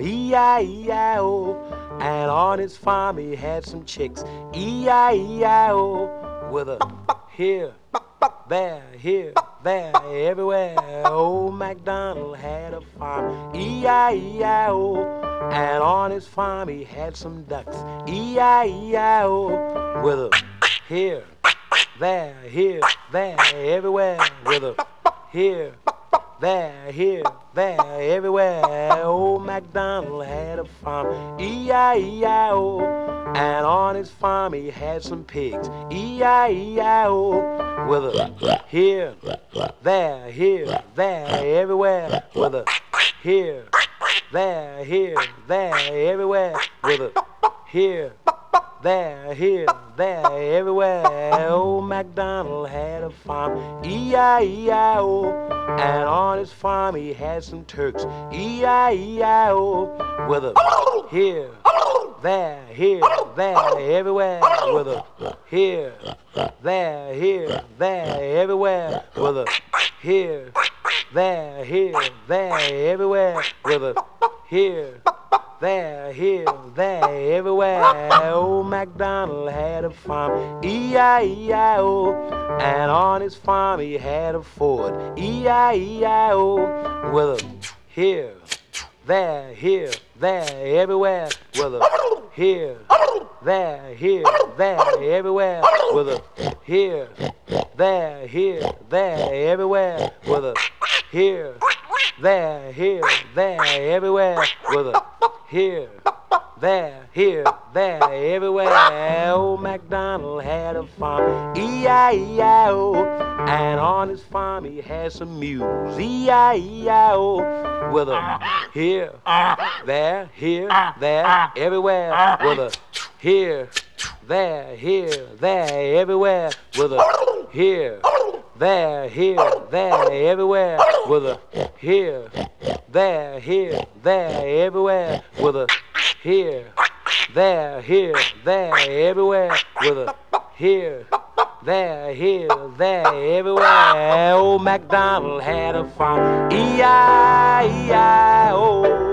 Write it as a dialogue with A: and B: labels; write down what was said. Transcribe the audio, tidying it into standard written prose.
A: E-I-E-I-O. And on his farm he had some chicks, E-I-E-I-O. With a here, there, everywhere. Old MacDonald had a farm, E-I-E-I-O. And on his farm he had some ducks, E-I-E-I-O. With a here, there, everywhere. With a here, there, everywhere. Old MacDonald had a farm, E-I-E-I-O. And on his farm he had some pigs, E-I-E-I-O. With a here, there, everywhere. With a here, there, everywhere. With a here, there, everywhere. Old MacDonald had a farm, E-I-E-I-O. And on his farm he had some turks, E-I-E-I-O. With a here, there, everywhere. With a here, there, everywhere. With a here, there, everywhere. With a here, there, everywhere. Old MacDonald had a farm, E-I-E-I-O. And on his farm he had a Ford, E-I-E-I-O. With a here, there, everywhere. With a here, there, everywhere. With a here, there, everywhere. With a here, there, everywhere. With a here, there, everywhere. Old MacDonald had a farm, E-I-E-I-O. And on his farm he had some mules, E-I-E-I-O. With a here, there, everywhere. With a here, there, everywhere. With a here, there, everywhere. With a here, there, everywhere. With a here, there, everywhere. With a here, there, everywhere. Old MacDonald had a farm, E-I-E-I-O.